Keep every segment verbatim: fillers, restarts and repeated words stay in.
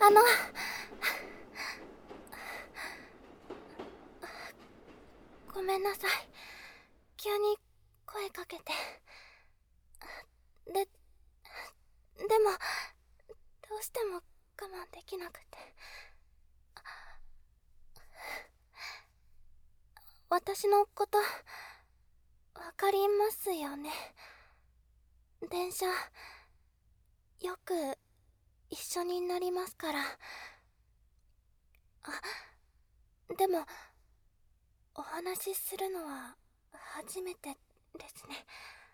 あの、ごめんなさい。急に声かけて。で、でも、どうしても我慢できなくて。私のこと、わかりますよね。電車、よく一緒になりますから。あ、でも、お話しするのは初めてですね。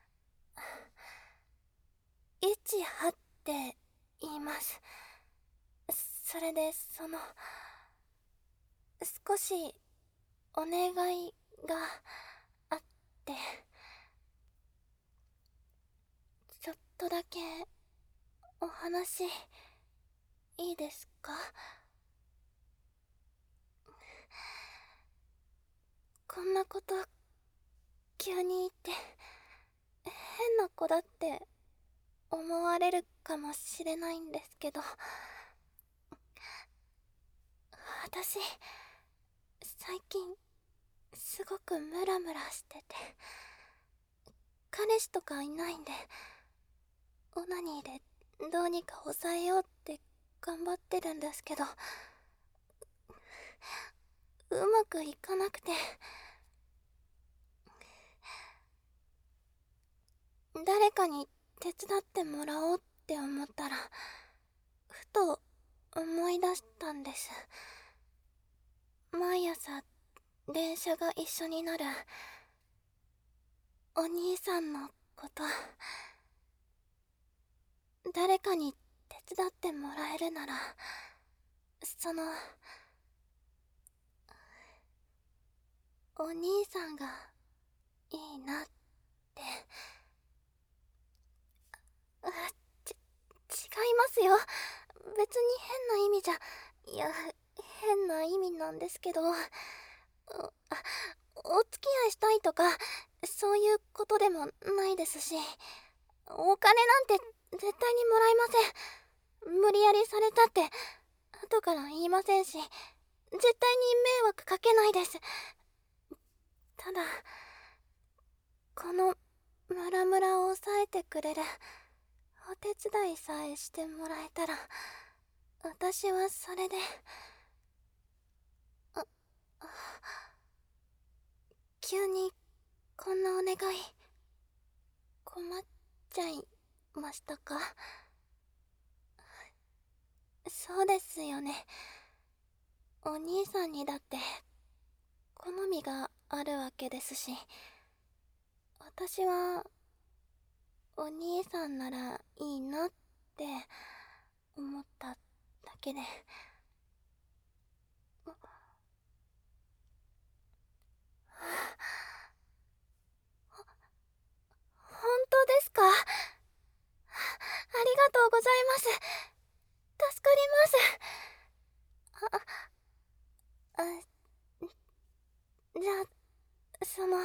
いちはって言います。それで、その、少しお願いがあって、ちょっとだけお話いいですか？こんなこと急に言って変な子だって思われるかもしれないんですけど、私最近すごくムラムラしてて、彼氏とかいないんで、オナニーでどうにか抑えようって頑張ってるんですけど、うまくいかなくて、誰かに手伝ってもらおうって思ったら、ふと思い出したんです。毎朝電車が一緒になるお兄さんのこと、誰かに手伝ってもらえるなら、そのお兄さんがいいなって。あ、ち、違いますよ。別に変な意味じゃ、いや、変な意味なんですけど、お、あ、お付き合いしたいとか、そういうことでもないですし、お金なんて絶対にもらえません。無理やりされたって後から言いませんし、絶対に迷惑かけないです。ただ、このムラムラを抑えてくれるお手伝いさえしてもらえたら、私はそれで。あ、あ、急にこんなお願い困っちゃいましたか？そうですよね。お兄さんにだって好みがあるわけですし、私はお兄さんならいいなって思っただけで。本当ですか？ありがとうございます。助かります。あ、あ、じゃあ、その、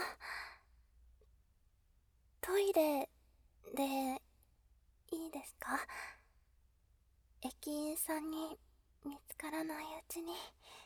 トイレでいいですか？駅員さんに見つからないうちに。